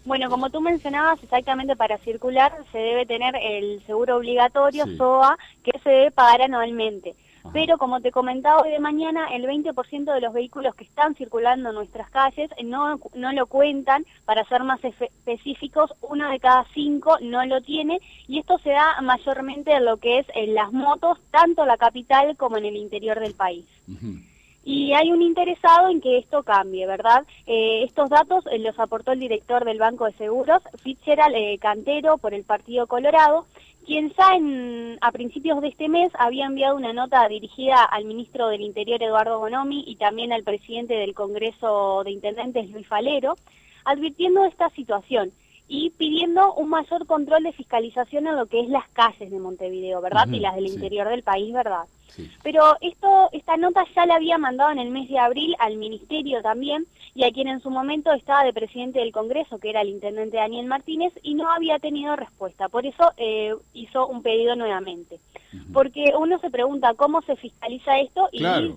Bueno, como tú mencionabas, exactamente para circular se debe tener el seguro obligatorio, Sí. SOA, que se debe pagar anualmente. Ajá. Pero como te comentaba hoy de mañana, el 20% de los vehículos que están circulando en nuestras calles no lo cuentan. Para ser más específicos, 1 de cada 5 no lo tiene, y esto se da mayormente en lo que es en las motos, tanto en la capital como en el interior del país. Ujú. Y hay un interesado en que esto cambie, ¿verdad? Estos datos los aportó el director del Banco de Seguros, Fitzgerald Cantero, por el Partido Colorado, quien ya a principios de este mes había enviado una nota dirigida al ministro del Interior, Eduardo Bonomi, y también al presidente del Congreso de Intendentes, Luis Falero, advirtiendo esta situación y pidiendo un mayor control de fiscalización en lo que es las calles de Montevideo, ¿verdad? Ujú, Y las del sí. interior del país, ¿verdad? Sí. Pero esta nota ya la había mandado en el mes de abril al ministerio también, y a quien en su momento estaba de presidente del Congreso, que era el intendente Daniel Martínez, y no había tenido respuesta. Por eso hizo un pedido nuevamente. Porque uno se pregunta cómo se fiscaliza esto Claro.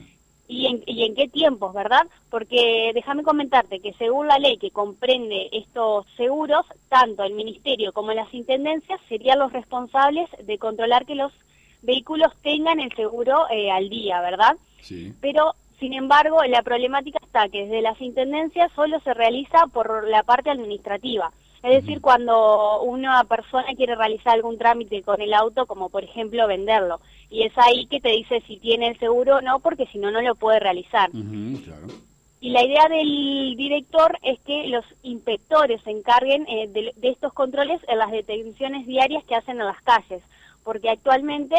y en qué tiempos, ¿verdad? Porque déjame comentarte que según la ley que comprende estos seguros, tanto el ministerio como las intendencias serían los responsables de controlar que los vehículos tengan el seguro al día, ¿verdad? Sí. Pero, sin embargo, la problemática está que desde las intendencias solo se realiza por la parte administrativa. Es decir, cuando una persona quiere realizar algún trámite con el auto, como por ejemplo venderlo, y es ahí que te dice si tiene el seguro o no, porque si no, no lo puede realizar. Ujú, claro. Y la idea del director es que los inspectores se encarguen de estos controles en las detenciones diarias que hacen en las calles, porque actualmente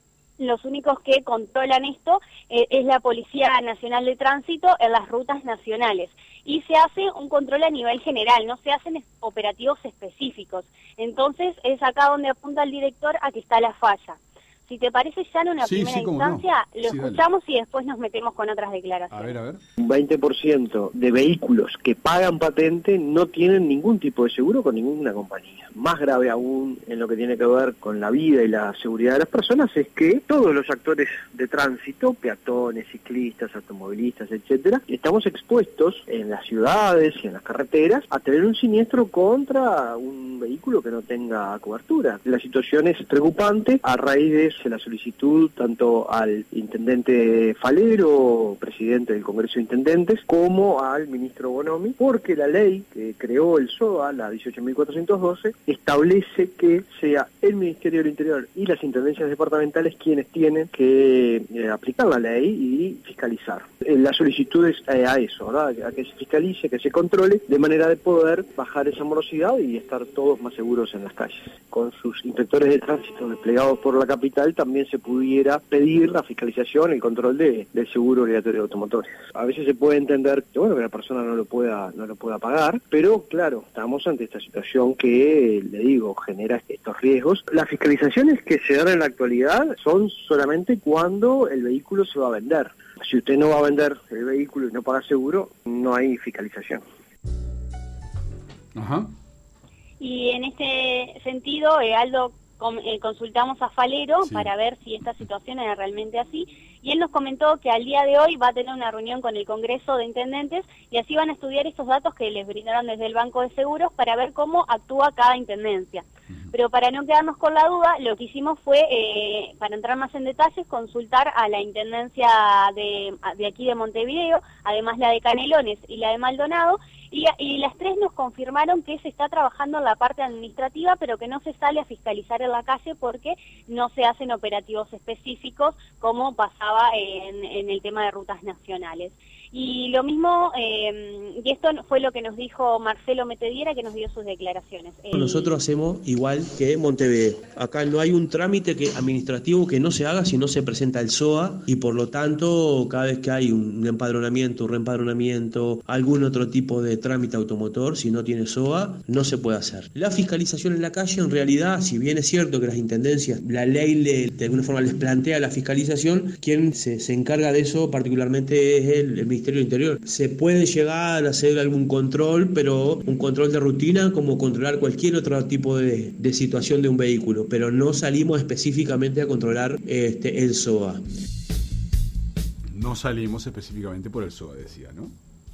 los únicos que controlan esto es la Policía Nacional de Tránsito en las rutas nacionales. Y se hace un control a nivel general, no se hacen operativos específicos. Entonces es acá donde apunta el director a que está la falla. Si te parece, ya en una Sí, primera sí, cómo no. instancia, lo Sí, escuchamos y después nos metemos con otras declaraciones. A ver. Un 20% de vehículos que pagan patente no tienen ningún tipo de seguro con ninguna compañía. Más grave aún en lo que tiene que ver con la vida y la seguridad de las personas es que todos los actores de tránsito, peatones, ciclistas, automovilistas, etcétera, estamos expuestos en las ciudades y en las carreteras a tener un siniestro contra un vehículo que no tenga cobertura. La situación es preocupante. A raíz de eso, la solicitud tanto al intendente Falero, presidente del Congreso de Intendentes, como al ministro Bonomi, porque la ley que creó el SOA, la 18.412, establece que sea el Ministerio del Interior y las intendencias departamentales quienes tienen que aplicar la ley y fiscalizar. La solicitud es a eso, ¿verdad? A que se fiscalice, que se controle, de manera de poder bajar esa morosidad y estar todos más seguros en las calles. Con sus inspectores de tránsito desplegados por la capital, también se pudiera pedir la fiscalización, el control del seguro obligatorio de automotores. A veces se puede entender que, bueno, que la persona no lo pueda pagar, pero claro, estamos ante esta situación que, le digo, genera estos riesgos. Las fiscalizaciones que se dan en la actualidad son solamente cuando el vehículo se va a vender. Si usted no va a vender el vehículo y no paga seguro, no hay fiscalización. Ajá. Y en este sentido, Aldo, consultamos a Falero para ver si esta situación era realmente así, y él nos comentó que al día de hoy va a tener una reunión con el Congreso de Intendentes y así van a estudiar estos datos que les brindaron desde el Banco de Seguros para ver cómo actúa cada intendencia. Pero para no quedarnos con la duda, lo que hicimos fue, para entrar más en detalles, consultar a la Intendencia de aquí de Montevideo, además la de Canelones y la de Maldonado, y las tres nos confirmaron que se está trabajando en la parte administrativa, pero que no se sale a fiscalizar en la calle porque no se hacen operativos específicos como pasaba en el tema de rutas nacionales. Y lo mismo, y esto fue lo que nos dijo Marcelo Metediera, que nos dio sus declaraciones. Nosotros hacemos igual que Montevideo. Acá no hay un trámite administrativo que no se haga si no se presenta el SOA, y por lo tanto cada vez que hay un empadronamiento, un reempadronamiento, algún otro tipo de trámite automotor, si no tiene SOA, no se puede hacer. La fiscalización en la calle, en realidad, si bien es cierto que las intendencias, la ley de alguna forma les plantea la fiscalización, quien se encarga de eso particularmente es el Ministerio del Interior. Se puede llegar a hacer algún control, pero un control de rutina como controlar cualquier otro tipo de situación de un vehículo, pero no salimos específicamente a controlar el SOA. No salimos específicamente por el SOA, decía, ¿no?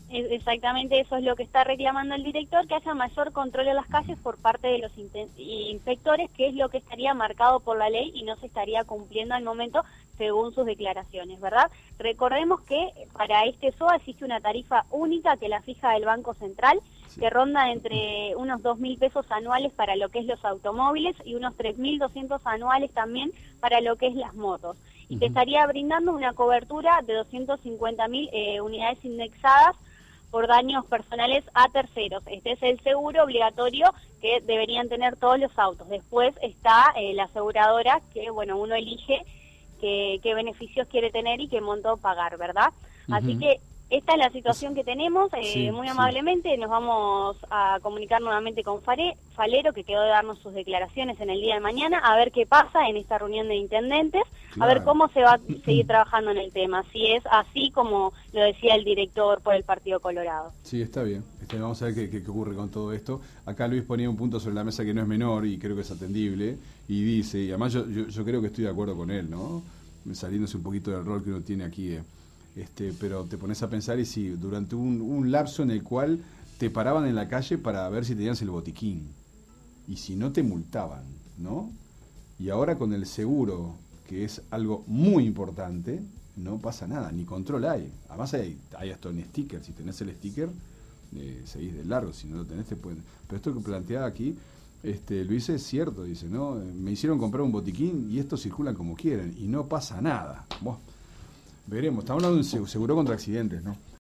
Exactamente, eso es lo que está reclamando el director, que haya mayor control en las calles por parte de los inspectores, que es lo que estaría marcado por la ley y no se estaría cumpliendo al momento según sus declaraciones, ¿verdad? Recordemos que para este SOA existe una tarifa única que la fija el Banco Central, que ronda entre unos 2.000 pesos anuales para lo que es los automóviles y unos 3.200 anuales también para lo que es las motos, y que estaría brindando una cobertura de 250.000 unidades indexadas por daños personales a terceros. Este es el seguro obligatorio que deberían tener todos los autos. Después está la aseguradora, que bueno, uno elige qué beneficios quiere tener y qué monto pagar, ¿verdad? Así que esta es la situación que tenemos. Muy amablemente nos vamos a comunicar nuevamente con Falero, que quedó de darnos sus declaraciones en el día de mañana, a ver qué pasa en esta reunión de intendentes, a ver cómo se va a seguir trabajando en el tema, si es así como lo decía el director por el Partido Colorado. Sí, está bien. Vamos a ver qué ocurre con todo esto. Acá Luis ponía un punto sobre la mesa que no es menor y creo que es atendible, y dice, y además yo creo que estoy de acuerdo con él, ¿no? Saliéndose un poquito del rol que uno tiene aquí, pero te pones a pensar, y si durante un lapso en el cual te paraban en la calle para ver si tenías el botiquín, y si no te multaban, ¿no? Y ahora con el seguro, que es algo muy importante, no pasa nada, ni control hay. Además hay hasta un sticker, si tenés el sticker, seguís de largo, si no lo tenés te pueden... Pero esto que planteaba aquí, Luis, es cierto, dice, ¿no? Me hicieron comprar un botiquín y estos circulan como quieren, y no pasa nada. Veremos, estamos hablando de un seguro contra accidentes, ¿no?